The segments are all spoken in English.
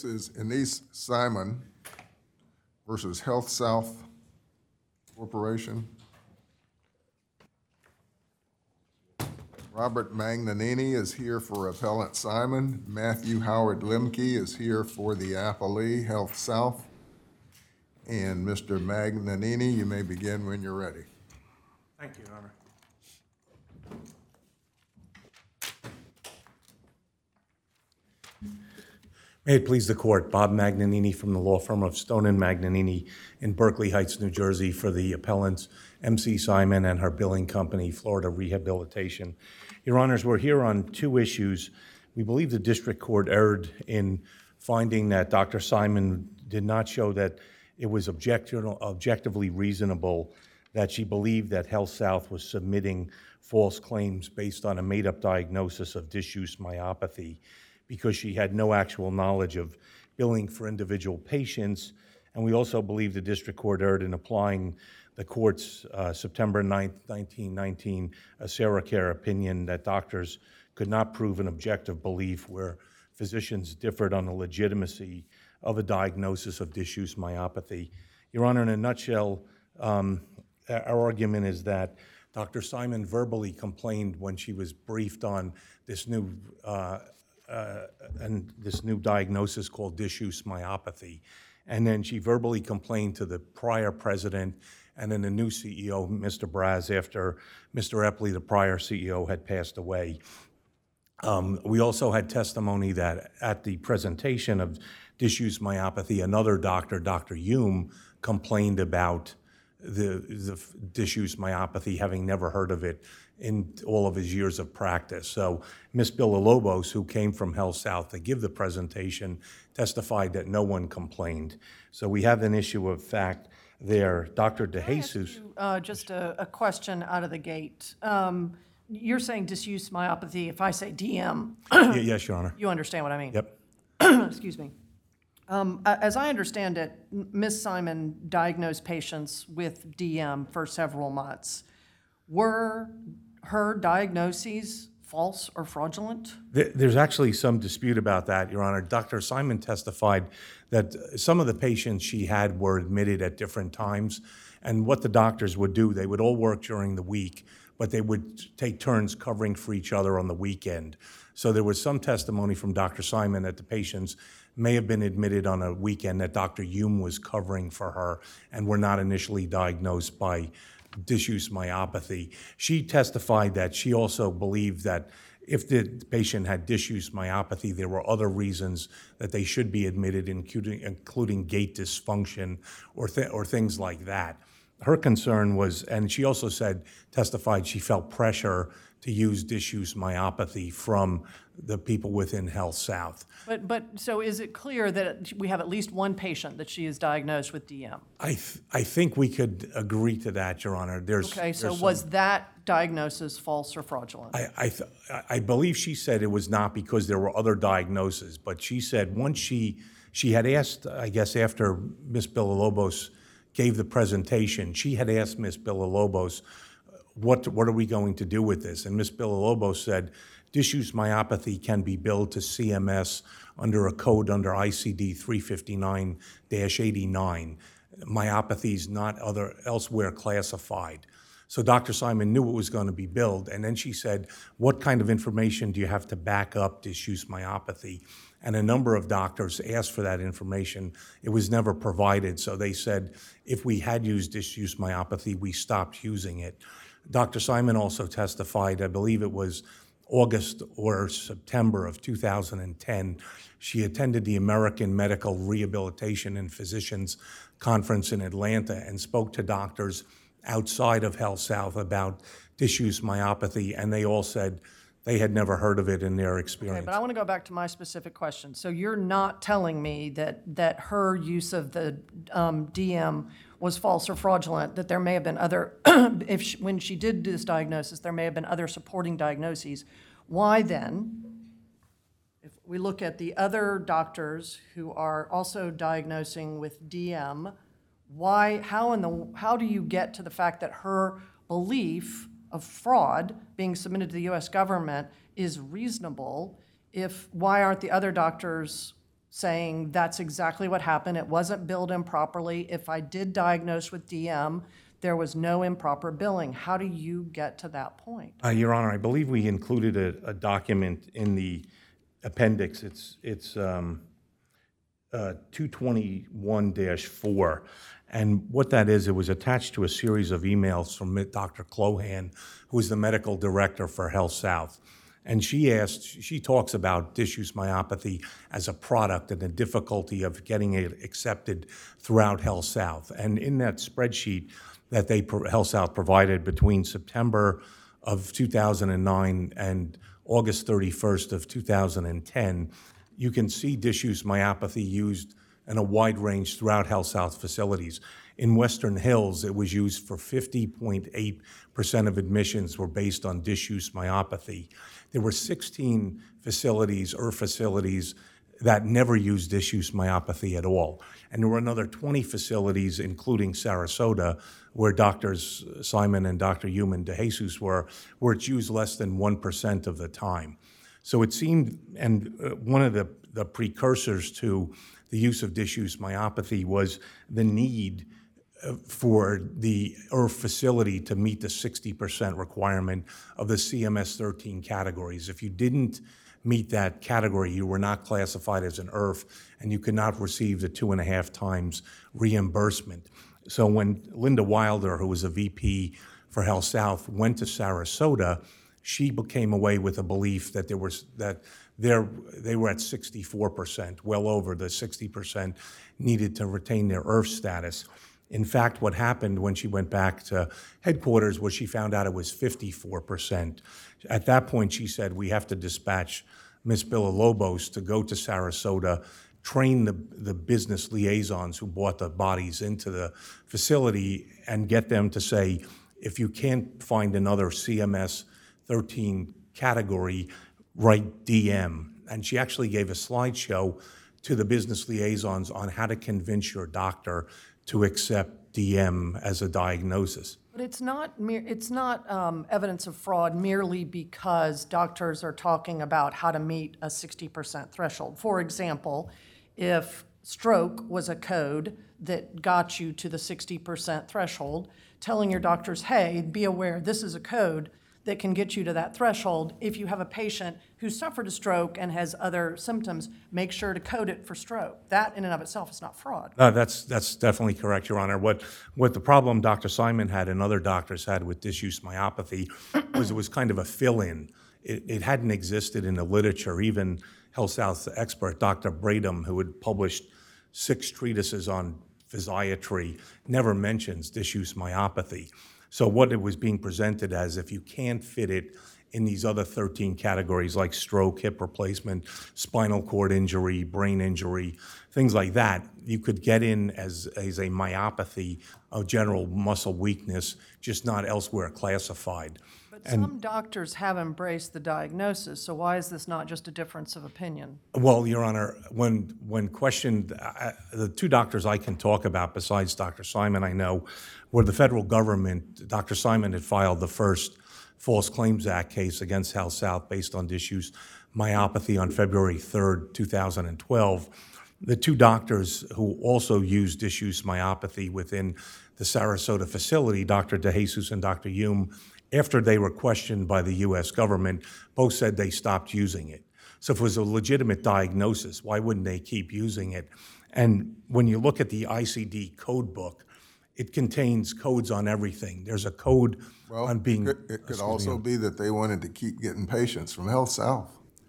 case is Anise Simon versus Health South Corporation. Robert Magnanini is here for Appellant Simon. Matthew Howard Lemke is here for the appellee, Health South. And Mr. Magnanini, you may begin when you're ready. Thank you, Your Honor. May it please the Court, Bob Magnanini from the law firm of Stone and Magnanini in Berkeley Heights, New Jersey, for the appellants MC Simon and her billing company, Florida Rehabilitation. Your Honors, we're here on two issues. We believe the district court erred in finding that Dr. Simon did not show that it was objectively reasonable that she believed that Health South was submitting false claims based on a made-up diagnosis of diffuse myopathy, because she had no actual knowledge of billing for individual patients. And we also believe the district court erred in applying the court's September 9th, 1919 AseraCare opinion that doctors could not prove an objective belief where physicians differed on the legitimacy of a diagnosis of diffuse myopathy. Your Honor, in a nutshell, our argument is that Dr. Simon verbally complained when she was briefed on this new diagnosis called diffuse myopathy. And then she verbally complained to the prior president and then the new CEO, Mr. Braz, after Mr. Epley, the prior CEO, had passed away. We also had testimony that at the presentation of diffuse myopathy, another doctor, Dr. Hume, complained about the diffuse myopathy, having never heard of it in all of his years of practice. So Ms. Villalobos, who came from Health South to give the presentation, testified that no one complained. So we have an issue of fact there. Dr. DeJesus. Just a question out of the gate. You're saying diffuse myopathy. If I say DM, Yes, Your Honor. you understand what I mean? Yep. Excuse me. As I understand it, Ms. Simon diagnosed patients with DM for several months. Were her diagnoses false or fraudulent? There's actually some dispute about that, Your Honor. Dr. Simon testified that some of the patients she had were admitted at different times, and what the doctors would do, they would all work during the week, but they would take turns covering for each other on the weekend. So there was some testimony from Dr. Simon that the patients may have been admitted on a weekend that Dr. Hume was covering for her and were not initially diagnosed by diffuse myopathy. She testified that she also believed that if the patient had diffuse myopathy, there were other reasons that they should be admitted, including gait dysfunction or things like that. Her concern was, and she also testified she felt pressure to use diffuse myopathy from the people within Health South. But so is it clear that we have at least one patient that she is diagnosed with DM? I think we could agree to that, Your Honor. Was that diagnosis false or fraudulent? I believe she said it was not because there were other diagnoses, but she said once she had asked, I guess after Ms. Villalobos gave the presentation, she had asked Ms. Villalobos, what are we going to do with this? And Ms. Villalobos said, diffuse myopathy can be billed to CMS under a code under ICD 359-89. Myopathy is not elsewhere classified. So Dr. Simon knew it was going to be billed, and then she said, what kind of information do you have to back up diffuse myopathy? And a number of doctors asked for that information. It was never provided, so they said, if we had used diffuse myopathy, we stopped using it. Dr. Simon also testified, I believe it was August or September of 2010, she attended the American Medical Rehabilitation and Physicians Conference in Atlanta and spoke to doctors outside of Health South about diffuse myopathy, and they all said they had never heard of it in their experience. Okay, but I want to go back to my specific question. So you're not telling me that her use of the DM was false or fraudulent, that there may have been other, when she did do this diagnosis, there may have been other supporting diagnoses. Why then, if we look at the other doctors who are also diagnosing with DM, how do you get to the fact that her belief of fraud being submitted to the U.S. government is reasonable? Why aren't the other doctors saying that's exactly what happened. It wasn't billed improperly. If I did diagnose with DM, there was no improper billing. How do you get to that point? Your Honor, I believe we included a document in the appendix. It's 221-4. And what that is, it was attached to a series of emails from Dr. Clohan, who is the medical director for Health South. And she talks about diffuse myopathy as a product and the difficulty of getting it accepted throughout Health South. And in that spreadsheet that Health South provided between September of 2009 and August 31st of 2010, you can see diffuse myopathy used in a wide range throughout Health South facilities. In Western Hills, it was used for 50.8% of admissions were based on diffuse myopathy. There were 16 facilities that never used diffuse myopathy at all. And there were another 20 facilities, including Sarasota, where Drs. Simon and Dr. Human de Jesus were, where it's used less than 1% of the time. So it seemed, and one of the precursors to the use of diffuse myopathy was the need for the IRF facility to meet the 60% requirement of the CMS 13 categories. If you didn't meet that category, you were not classified as an IRF, and you could not receive the 2.5 times reimbursement. So when Linda Wilder, who was a VP for Health South, went to Sarasota, she came away with a belief that they were at 64%, well over the 60% needed to retain their IRF status. In fact, what happened when she went back to headquarters was she found out it was 54%. At that point, she said, we have to dispatch Ms. Villalobos to go to Sarasota, train the business liaisons who brought the bodies into the facility, and get them to say, if you can't find another CMS 13 category, write DM. And she actually gave a slideshow to the business liaisons on how to convince your doctor to accept DM as a diagnosis. But it's not evidence of fraud merely because doctors are talking about how to meet a 60% threshold. For example, if stroke was a code that got you to the 60% threshold, telling your doctors, hey, be aware, this is a code that can get you to that threshold. If you have a patient who suffered a stroke and has other symptoms, make sure to code it for stroke. That in and of itself is not fraud. That's definitely correct, Your Honor. What the problem Dr. Simon had and other doctors had with diffuse myopathy was it was kind of a fill-in. It hadn't existed in the literature. Even Health South's expert, Dr. Bradham, who had published 6 treatises on physiatry, never mentions diffuse myopathy. So what it was being presented as, if you can't fit it in these other 13 categories like stroke, hip replacement, spinal cord injury, brain injury, things like that, you could get in as a myopathy, a general muscle weakness, just not elsewhere classified. But some doctors have embraced the diagnosis, so why is this not just a difference of opinion? Well, Your Honor, when questioned, the 2 doctors I can talk about besides Dr. Simon I know were the federal government. Dr. Simon had filed the first False Claims Act case against Health South based on diffuse myopathy on February 3rd, 2012. The 2 doctors who also used diffuse myopathy within the Sarasota facility, Dr. De Jesus and Dr. Hume, after they were questioned by the U.S. government, both said they stopped using it. So if it was a legitimate diagnosis, why wouldn't they keep using it? And when you look at the ICD code book, it contains codes on everything. There's a code on being... It could also be that they wanted to keep getting patients from Health South.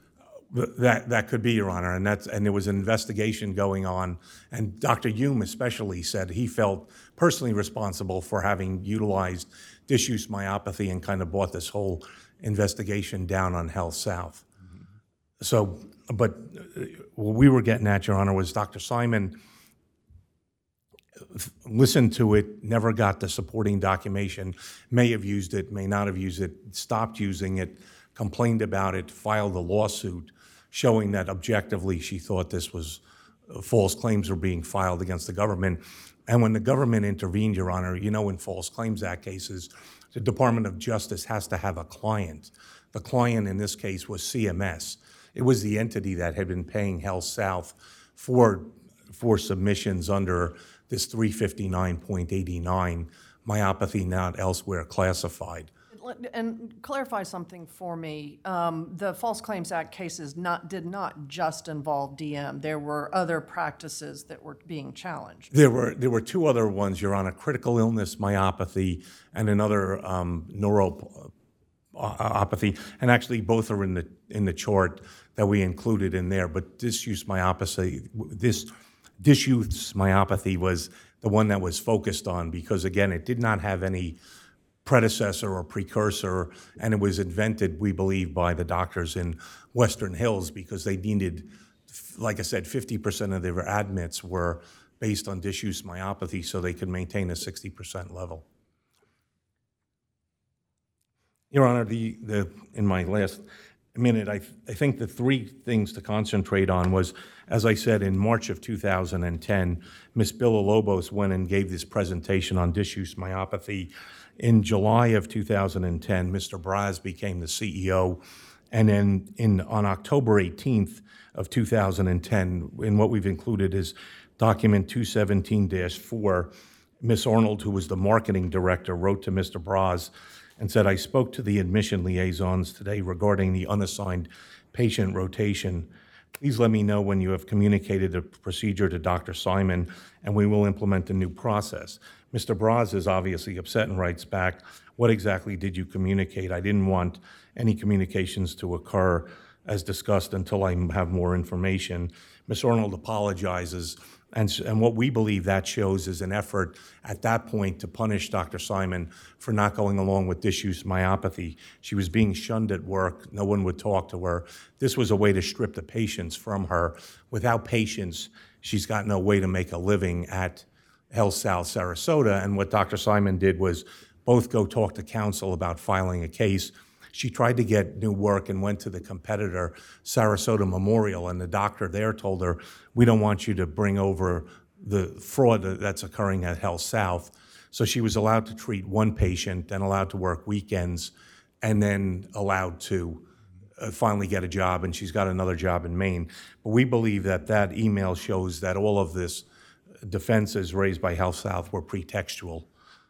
That could be, Your Honor, and there was an investigation going on, and Dr. Hume especially said he felt personally responsible for having utilized diffuse myopathy and kind of brought this whole investigation down on Health South. Mm-hmm. So, but what we were getting at, Your Honor, was Dr. Simon listened to it, never got the supporting documentation, may have used it, may not have used it, stopped using it, complained about it, filed a lawsuit showing that objectively she thought this was false claims were being filed against the government. And when the government intervened, Your Honor, you know in False Claims Act cases, the Department of Justice has to have a client. The client in this case was CMS. It was the entity that had been paying Health South for submissions under this 359.89, myopathy not elsewhere classified. And clarify something for me. The False Claims Act cases did not just involve DM. There were other practices that were being challenged. There were two other ones, Your Honor, critical illness myopathy and another neuropathy, and actually both are in the chart that we included in there. But disuse myopathy was the one that was focused on because, again, it did not have any predecessor or precursor, and it was invented, we believe, by the doctors in Western Hills because they needed, like I said, 50% of their admits were based on disuse myopathy so they could maintain a 60% level. Your Honor, in my last minute, I think the three things to concentrate on was, as I said, in March of 2010, Ms. Villalobos went and gave this presentation on disuse myopathy. In July of 2010, Mr. Braz became the CEO, and then on October 18th of 2010, in what we've included is document 217-4, Ms. Arnold, who was the marketing director, wrote to Mr. Braz and said, I spoke to the admission liaisons today regarding the unassigned patient rotation. Please let me know when you have communicated the procedure to Dr. Simon, and we will implement a new process. Mr. Braz is obviously upset and writes back, what exactly did you communicate? I didn't want any communications to occur as discussed until I have more information. Ms. Arnold apologizes, and what we believe that shows is an effort at that point to punish Dr. Simon for not going along with disuse myopathy. She was being shunned at work. No one would talk to her. This was a way to strip the patients from her. Without patients, she's got no way to make a living at Health South Sarasota, and what Dr. Simon did was both go talk to counsel about filing a case. She tried to get new work and went to the competitor, Sarasota Memorial, and the doctor there told her, we don't want you to bring over the fraud that's occurring at Health South. So she was allowed to treat one patient, then allowed to work weekends, and then allowed to finally get a job, and she's got another job in Maine. But we believe that that email shows that all of this defenses raised by Health South were pretextual.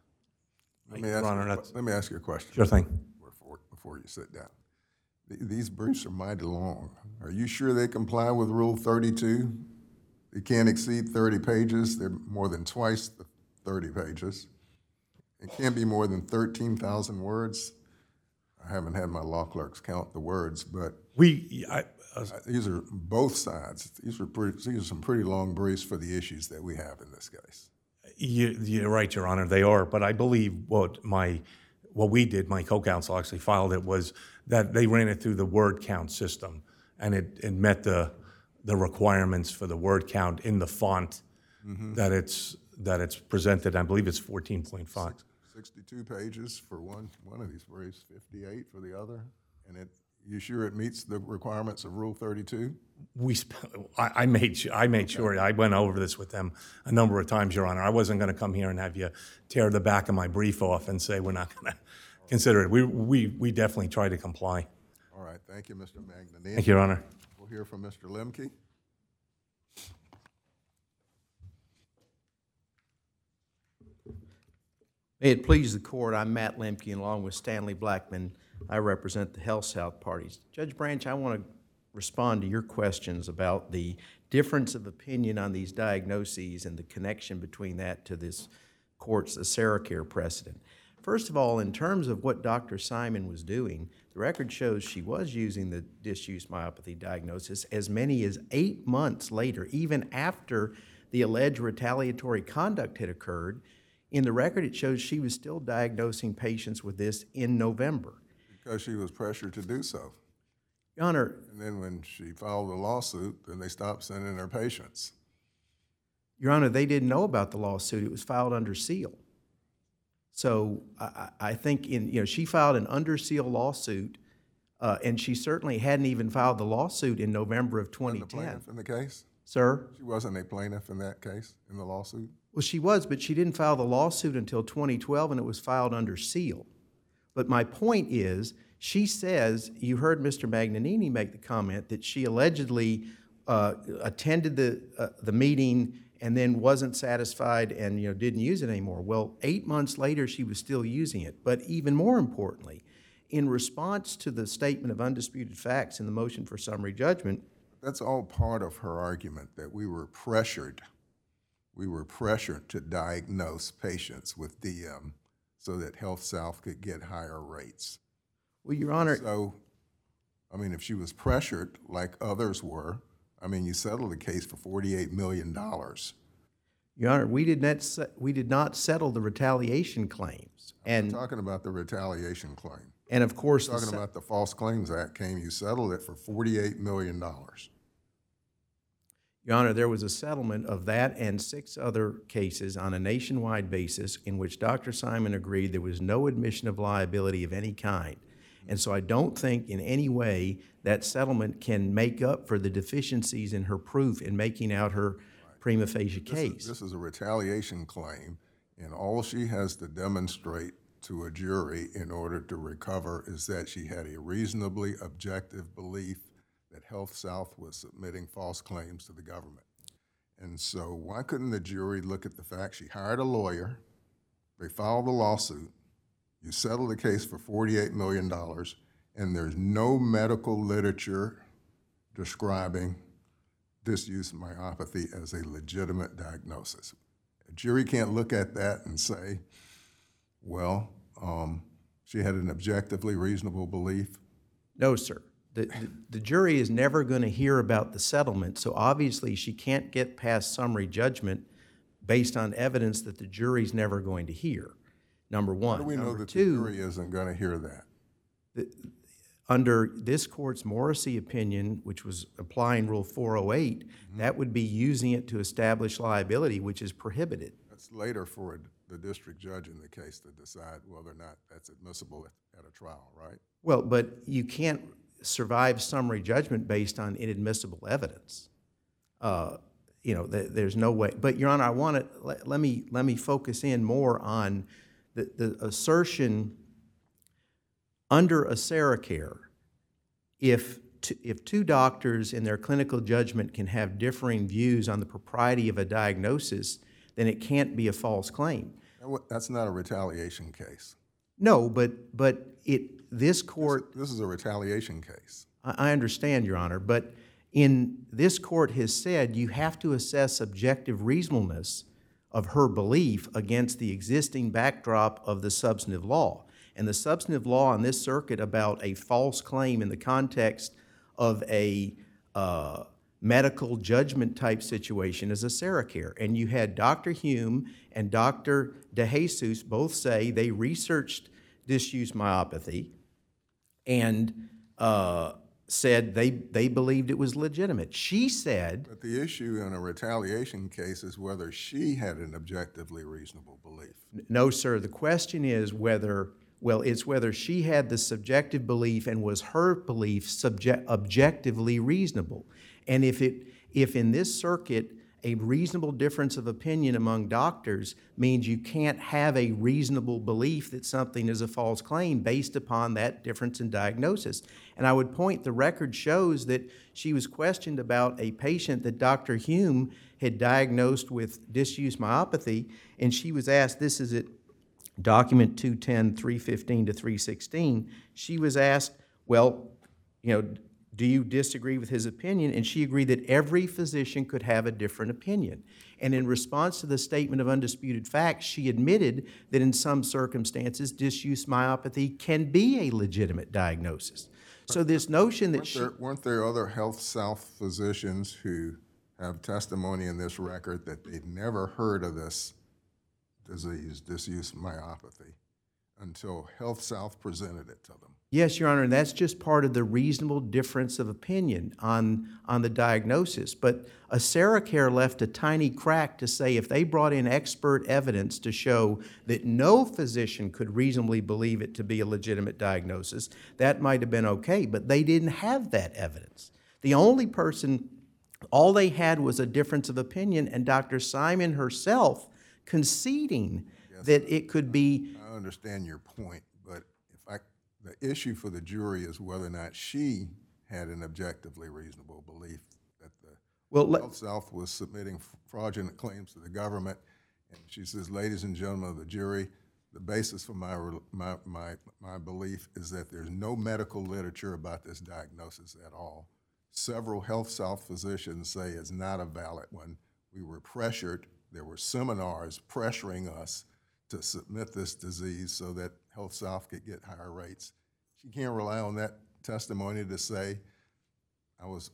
Let me ask you a question. Sure thing. Before you sit down. These briefs are mighty long. Are you sure they comply with Rule 32? They can't exceed 30 pages. They're more than twice the 30 pages. It can't be more than 13,000 words. I haven't had my law clerks count the words, but these are both sides. These are some pretty long briefs for the issues that we have in this case. You're right, Your Honor, they are. But I believe what we did, my co-counsel actually filed it, was that they ran it through the word count system, and it met the requirements for the word count in the font that it's presented. I believe it's 14.5. 62 pages for one of these briefs, 58 for the other, and you sure it meets the requirements of Rule 32? I made sure. I went over this with them a number of times, Your Honor. I wasn't going to come here and have you tear the back of my brief off and say we're not going to consider it. We definitely try to comply. All right. Thank you, Mr. Magnanini. Thank you, Your Honor. We'll hear from Mr. Lemke. May it please the court, I'm Matt Lemke, and along with Stanley Blackman, I represent the Health South parties. Judge Branch, I want to respond to your questions about the difference of opinion on these diagnoses and the connection between that to this court's AseraCare precedent. First of all, in terms of what Dr. Simon was doing, the record shows she was using the disuse myopathy diagnosis as many as 8 months later, even after the alleged retaliatory conduct had occurred. In the record, it shows she was still diagnosing patients with this in November. Because she was pressured to do so. Your Honor. And then when she filed the lawsuit, then they stopped sending her patients. Your Honor, they didn't know about the lawsuit. It was filed under seal. So I think she filed an under seal lawsuit, and she certainly hadn't even filed the lawsuit in November of 2010. Wasn't a plaintiff in the case? Sir? She wasn't a plaintiff in that case, in the lawsuit? Well, she was, but she didn't file the lawsuit until 2012, and it was filed under seal. But my point is, she says, you heard Mr. Magnanini make the comment that she allegedly attended the meeting and then wasn't satisfied and, didn't use it anymore. Well, 8 months later, she was still using it. But even more importantly, in response to the statement of undisputed facts in the motion for summary judgment. That's all part of her argument, that we were pressured. We were pressured to diagnose patients with DM so that HealthSouth could get higher rates. Well, Your Honor. So, I mean, if she was pressured like others were, I mean, you settled the case for $48 million. Your Honor, we did not settle the retaliation claims. I'm talking about the retaliation claim. And of course, Talking about the False Claims Act claim, you settled it for $48 million. Your Honor, there was a settlement of that and 6 other cases on a nationwide basis in which Dr. Simon agreed there was no admission of liability of any kind. And so I don't think in any way that settlement can make up for the deficiencies in her proof in making out her prima facie case. This is a retaliation claim, and all she has to demonstrate to a jury in order to recover is that she had a reasonably objective belief that HealthSouth was submitting false claims to the government. And so why couldn't the jury look at the fact she hired a lawyer, they filed a lawsuit, you settled the case for $48 million, and there's no medical literature describing disuse myopathy as a legitimate diagnosis. A jury can't look at that and say, well, she had an objectively reasonable belief. No, sir. The jury is never going to hear about the settlement, so obviously she can't get past summary judgment based on evidence that the jury's never going to hear, number one. How do we know Number that two, the jury isn't going to hear that? under this court's Morrissey opinion, which was applying Rule 408, that would be using it to establish liability, which is prohibited. That's later for the district judge in the case to decide whether or not that's admissible at a trial, right? Well, but you can't survive summary judgment based on inadmissible evidence. There's no way. But Your Honor, I want to let me focus in more on the assertion under AseraCare. If two doctors in their clinical judgment can have differing views on the propriety of a diagnosis, then it can't be a false claim. That's not a retaliation case. No, but this court. This is a retaliation case. I understand, Your Honor, but this court has said you have to assess subjective reasonableness of her belief against the existing backdrop of the substantive law. And the substantive law in this circuit about a false claim in the context of a medical judgment type situation is AseraCare. And you had Dr. Hume and Dr. DeJesus both say they researched disuse myopathy and said they believed it was legitimate. She said. But the issue in a retaliation case is whether she had an objectively reasonable belief. No, sir. The question is it's whether she had the subjective belief and was her belief objectively reasonable. And if in this circuit a reasonable difference of opinion among doctors means you can't have a reasonable belief that something is a false claim based upon that difference in diagnosis. And I would point, the record shows that she was questioned about a patient that Dr. Hume had diagnosed with disuse myopathy, and she was asked, this is at document 210, 315 to 316, she was asked, well, do you disagree with his opinion? And she agreed that every physician could have a different opinion. And in response to the statement of undisputed facts, she admitted that in some circumstances, disuse myopathy can be a legitimate diagnosis. So this notion that weren't there other HealthSouth physicians who have testimony in this record that they'd never heard of this disease, disuse myopathy, until HealthSouth presented it to them? Yes, Your Honor, and that's just part of the reasonable difference of opinion on the diagnosis. But AseraCare left a tiny crack to say if they brought in expert evidence to show that no physician could reasonably believe it to be a legitimate diagnosis, that might have been okay, but they didn't have that evidence. The only person, all they had was a difference of opinion, and Dr. Simon herself conceding that it could be. I understand your point, but the issue for the jury is whether or not she had an objectively reasonable belief that the Well, Health South was submitting fraudulent claims to the government, and she says, ladies and gentlemen of the jury, the basis for my belief is that there's no medical literature about this diagnosis at all. Several Health South physicians say it's not a valid one. We were pressured. There were seminars pressuring us to submit this disease so that Health South could get higher rates. She can't rely on that testimony to say I was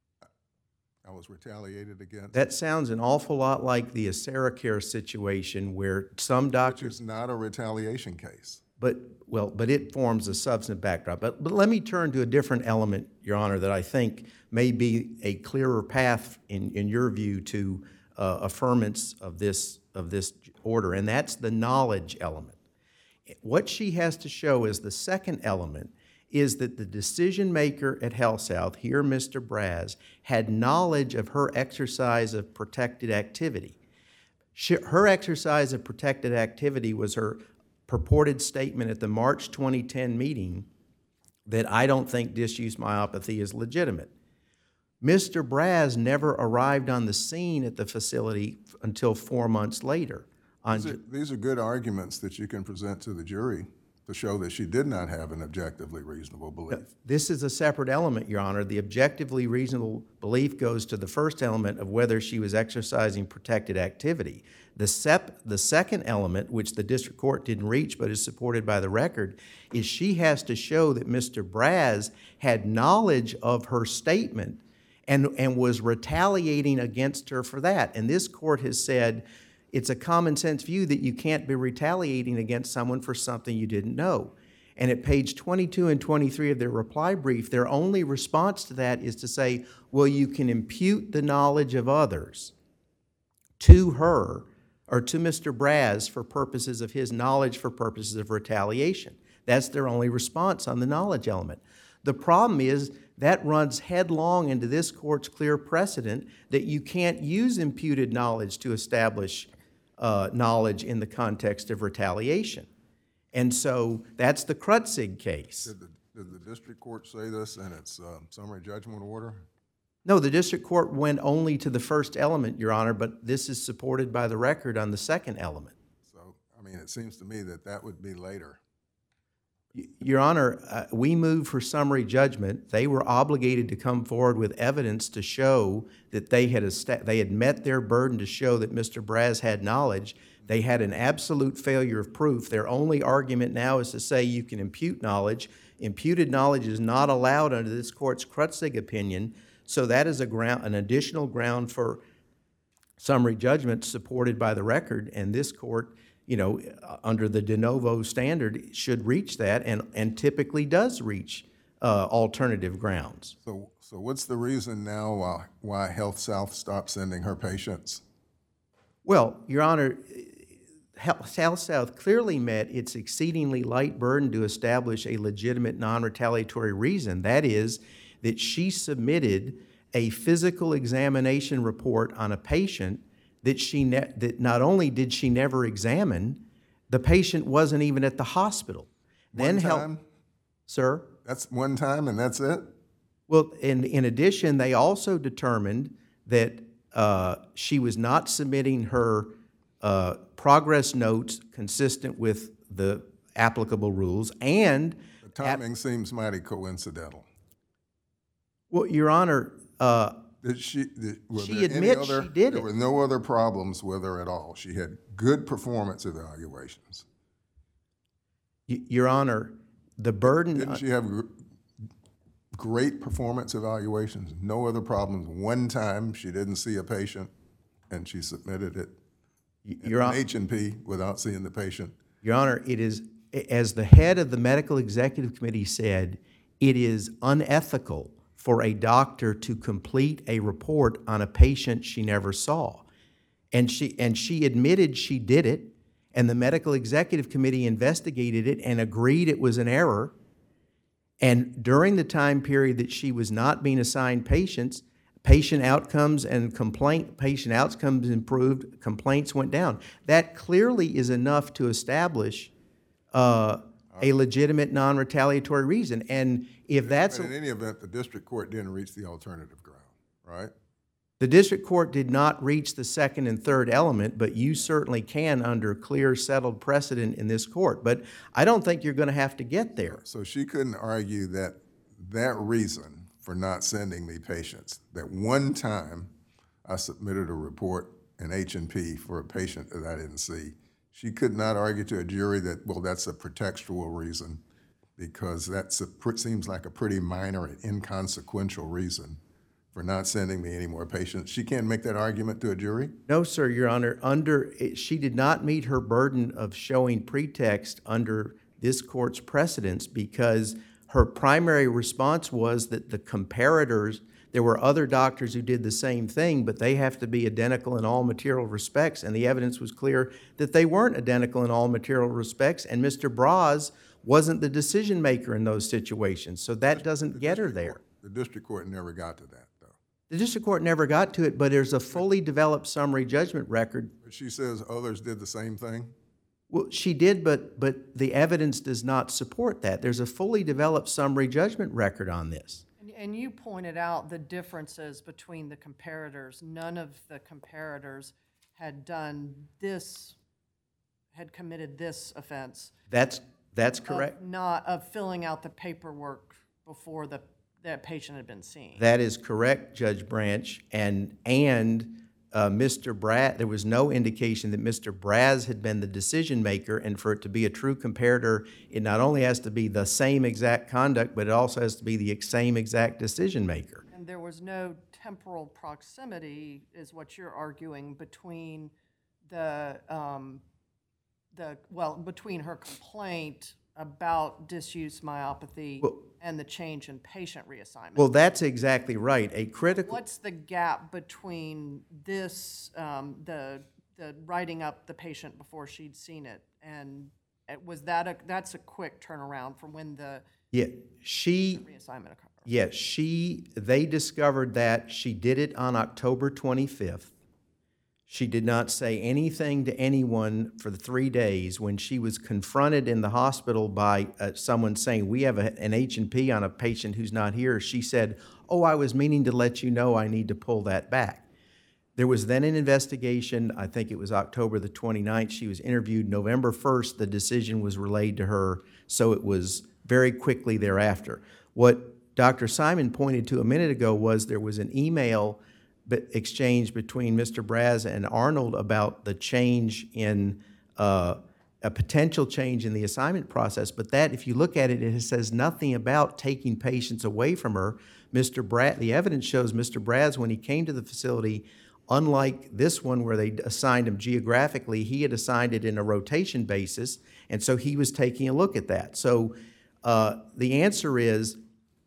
retaliated against. that sounds an awful lot like the AseraCare situation where some doctors, It's not a retaliation case. but it forms a substantive backdrop. But let me turn to a different element, Your Honor, that I think may be a clearer path in your view to affirmance of this order, and that's the knowledge element. What she has to show as the second element is that the decision maker at Health South, here Mr. Braz, had knowledge of her exercise of protected activity. Her exercise of protected activity was her purported statement at the March 2010 meeting that I don't think disuse myopathy is legitimate. Mr. Braz never arrived on the scene at the facility until 4 months later. These are good arguments that you can present to the jury to show that she did not have an objectively reasonable belief. This is a separate element, Your Honor. The objectively reasonable belief goes to the first element of whether she was exercising protected activity. The second element, which the district court didn't reach but is supported by the record, is she has to show that Mr. Braz had knowledge of her statement and was retaliating against her for that. And this court has said it's a common sense view that you can't be retaliating against someone for something you didn't know. And at page 22 and 23 of their reply brief, their only response to that is to say, well, you can impute the knowledge of others to her or to Mr. Braz for purposes of his knowledge for purposes of retaliation. That's their only response on the knowledge element. The problem is that runs headlong into this court's clear precedent that you can't use imputed knowledge to establish knowledge in the context of retaliation. And so that's the Krutzig case. Did the district court say this in its summary judgment order? No, the district court went only to the first element, Your Honor, but this is supported by the record on the second element. So, I mean, it seems to me that that would be later. Your Honor, we moved for summary judgment. They were obligated to come forward with evidence to show that they had met their burden to show that Mr. Braz had knowledge. They had an absolute failure of proof. Their only argument now is to say you can impute knowledge. Imputed knowledge is not allowed under this court's Krutzig opinion, so that is an additional ground for summary judgment supported by the record, and this court, you know, under the de novo standard, should reach that and typically does reach alternative grounds. So what's the reason now why Health South stopped sending her patients? Well, Your Honor, Health South clearly met its exceedingly light burden to establish a legitimate non-retaliatory reason. That is, that she submitted a physical examination report on a patient that not only did she never examine, the patient wasn't even at the hospital. One time? Sir? That's one time and that's it? Well, in addition, they also determined that she was not submitting her progress notes consistent with the applicable rules, and The timing seems mighty coincidental. well, Your Honor, Did she she admits she did There it. were no other problems with her at all. She had good performance evaluations. Your Honor, the burden. Didn't she have great performance evaluations? No other problems. One time she didn't see a patient and she submitted it Your in Honor, H&P without seeing the patient. Your Honor, it is, as the head of the medical executive committee said, it is unethical for a doctor to complete a report on a patient she never saw. And she admitted she did it, and the medical executive committee investigated it and agreed it was an error. And during the time period that she was not being assigned patients, patient outcomes improved, complaints went down. That clearly is enough to establish a legitimate non-retaliatory reason. And if that's But in any event, the district court didn't reach the alternative ground, right? The district court did not reach the second and third element, but you certainly can under clear settled precedent in this court. But I don't think you're going to have to get there. So she couldn't argue that that reason for not sending me patients, that one time I submitted a report, an H&P, for a patient that I didn't see, she could not argue to a jury that, well, that's a pretextual reason because seems like a pretty minor and inconsequential reason for not sending me any more patients. She can't make that argument to a jury? No, sir, Your Honor. She did not meet her burden of showing pretext under this court's precedents because her primary response was that the comparators, there were other doctors who did the same thing, but they have to be identical in all material respects, and the evidence was clear that they weren't identical in all material respects, and Mr. Braz wasn't the decision maker in those situations, so that doesn't get her there. The district court never got to that, though. The district court never got to it, but there's a fully developed summary judgment record. She says others did the same thing? Well, she did, but the evidence does not support that. There's a fully developed summary judgment record on this. And you pointed out the differences between the comparators. None of the comparators had done this, had committed this offense. That's correct. Of filling out the paperwork before that patient had been seen. That is correct, Judge Branch, and Mr. Braz, there was no indication that Mr. Braz had been the decision maker, and for it to be a true comparator, it not only has to be the same exact conduct, but it also has to be the same exact decision maker. And there was no temporal proximity, is what you're arguing, between between her complaint about disuse myopathy and the change in patient reassignment. Well, that's exactly right. What's the gap between this, the writing up the patient before she'd seen it, and that's a quick turnaround from when the reassignment occurred? Yes, they discovered that she did it on October 25th. She did not say anything to anyone for the 3 days. When she was confronted in the hospital by someone saying, we have an H&P on a patient who's not here, she said, oh, I was meaning to let you know I need to pull that back. There was then an investigation. I think it was October the 29th. She was interviewed. November 1st, the decision was relayed to her, so it was very quickly thereafter. What Dr. Simon pointed to a minute ago was there was an email exchange between Mr. Braz and Arnold about the change in a potential change in the assignment process, but that, if you look at it, it says nothing about taking patients away from her. The evidence shows Mr. Braz, when he came to the facility, unlike this one where they assigned him geographically, he had assigned it in a rotation basis, and so he was taking a look at that. So the answer is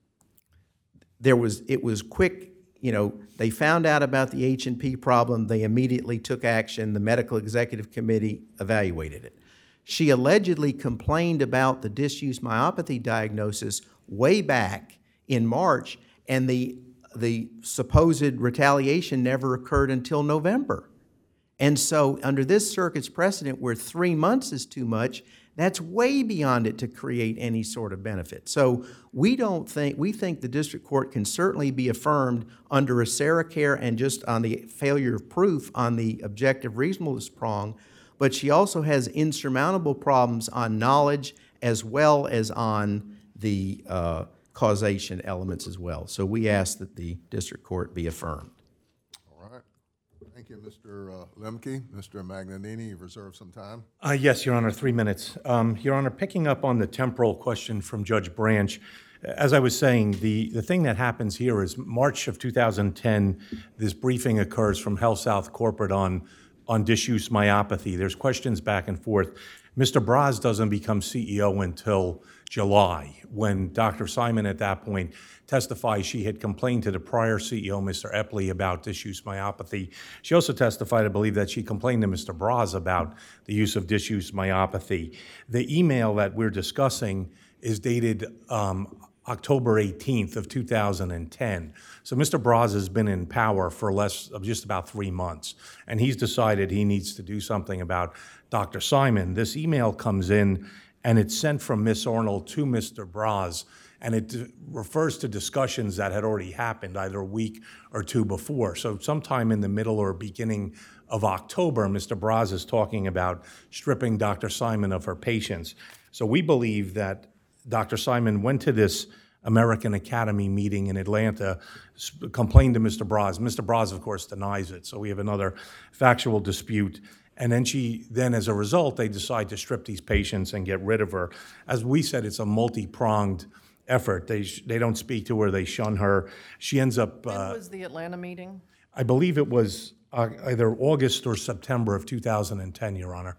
it was quick. They found out about the H&P problem. They immediately took action. The medical executive committee evaluated it. She allegedly complained about the disuse myopathy diagnosis way back in March, and the supposed retaliation never occurred until November. And so under this circuit's precedent, where 3 months is too much, that's way beyond it to create any sort of benefit. So we think the district court can certainly be affirmed under AseraCare and just on the failure of proof on the objective reasonableness prong, but she also has insurmountable problems on knowledge as well as on the causation elements as well. So we ask that the district court be affirmed. All right. Thank you, Mr. Lemke. Mr. Magnanini, you've reserved some time. Yes, Your Honor, 3 minutes. Your Honor, picking up on the temporal question from Judge Branch, as I was saying, the thing that happens here is March of 2010, this briefing occurs from HealthSouth Corporate on disuse myopathy. There's questions back and forth. Mr. Braz doesn't become CEO until July, when Dr. Simon at that point testified she had complained to the prior CEO, Mr. Epley, about disuse myopathy. She also testified, I believe, that she complained to Mr. Braz about the use of disuse myopathy. The email that we're discussing is dated October 18th of 2010. So Mr. Braz has been in power for less of just about 3 months, and he's decided he needs to do something about Dr. Simon. This email comes in, and it's sent from Ms. Arnold to Mr. Braz, and it refers to discussions that had already happened either a week or two before. So sometime in the middle or beginning of October, Mr. Braz is talking about stripping Dr. Simon of her patients. So we believe that Dr. Simon went to this American Academy meeting in Atlanta, complained to Mr. Braz. Mr. Braz, of course, denies it, so we have another factual dispute. And then as a result, they decide to strip these patients and get rid of her. As we said, it's a multi-pronged effort. They don't speak to her, they shun her. She ends up, When was the Atlanta meeting? I believe it was either August or September of 2010, Your Honor.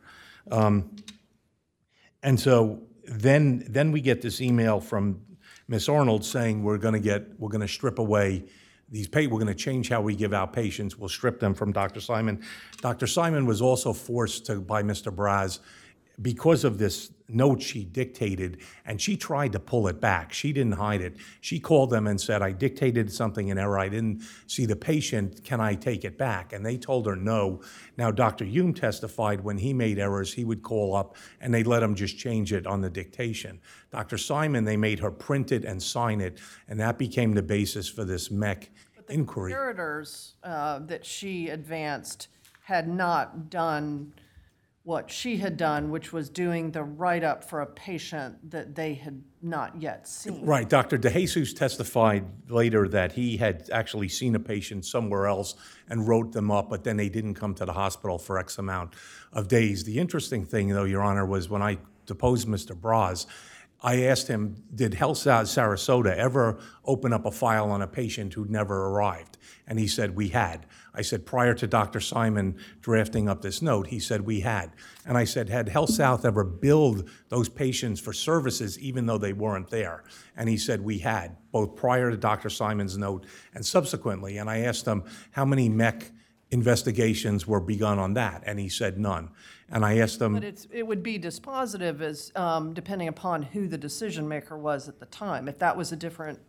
And so then we get this email from Ms. Arnold saying we're going to strip away these we're going to change how we give out patients. We'll strip them from Dr. Simon. Dr. Simon was also forced to by Mr. Braz because of this note she dictated, and she tried to pull it back. She didn't hide it. She called them and said, I dictated something in error. I didn't see the patient. Can I take it back? And they told her no. Now, Dr. Hume testified when he made errors, he would call up and they'd let him just change it on the dictation. Dr. Simon, they made her print it and sign it, and that became the basis for this MEC inquiry. The comparators that she advanced had not done what she had done, which was doing the write-up for a patient that they had not yet seen. Right. Dr. DeJesus testified later that he had actually seen a patient somewhere else and wrote them up, but then they didn't come to the hospital for X amount of days. The interesting thing, though, Your Honor, was when I deposed Mr. Braz, I asked him, did Health Sarasota ever open up a file on a patient who'd never arrived? And he said, we had. I said, prior to Dr. Simon drafting up this note, he said, we had. And I said, had Health South ever billed those patients for services even though they weren't there? And he said, we had, both prior to Dr. Simon's note and subsequently. And I asked him, how many MEC investigations were begun on that? And he said, none. And I asked him... But it would be dispositive as depending upon who the decision maker was at the time. If that was a different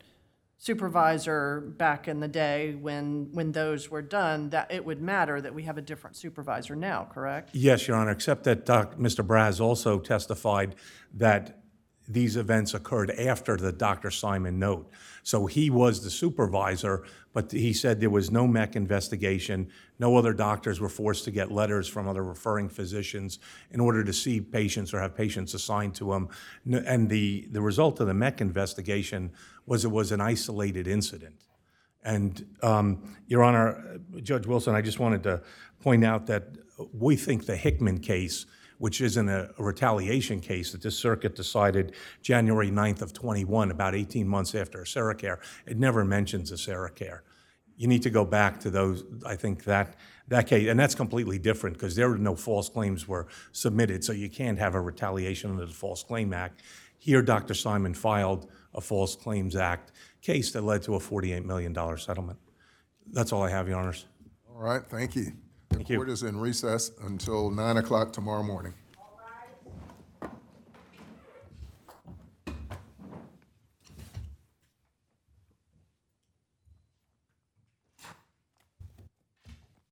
supervisor back in the day when those were done, that it would matter that we have a different supervisor now, correct? Yes, Your Honor, except that Mr. Braz also testified that these events occurred after the Dr. Simon note. So he was the supervisor, but he said there was no MEC investigation. No other doctors were forced to get letters from other referring physicians in order to see patients or have patients assigned to them. And the result of the MEC investigation was it was an isolated incident. And, Your Honor, Judge Wilson, I just wanted to point out that we think the Hickman case, which isn't a retaliation case that this circuit decided January 9th of 21, about 18 months after AseraCare, it never mentions AseraCare. You need to go back to those, I think that case, and that's completely different because there were no false claims were submitted, so you can't have a retaliation under the False Claim Act. Here, Dr. Simon filed a False Claims Act case that led to a $48 million settlement. That's all I have, Your Honors. All right, thank you. Thank The you. court is in recess until 9 o'clock tomorrow morning.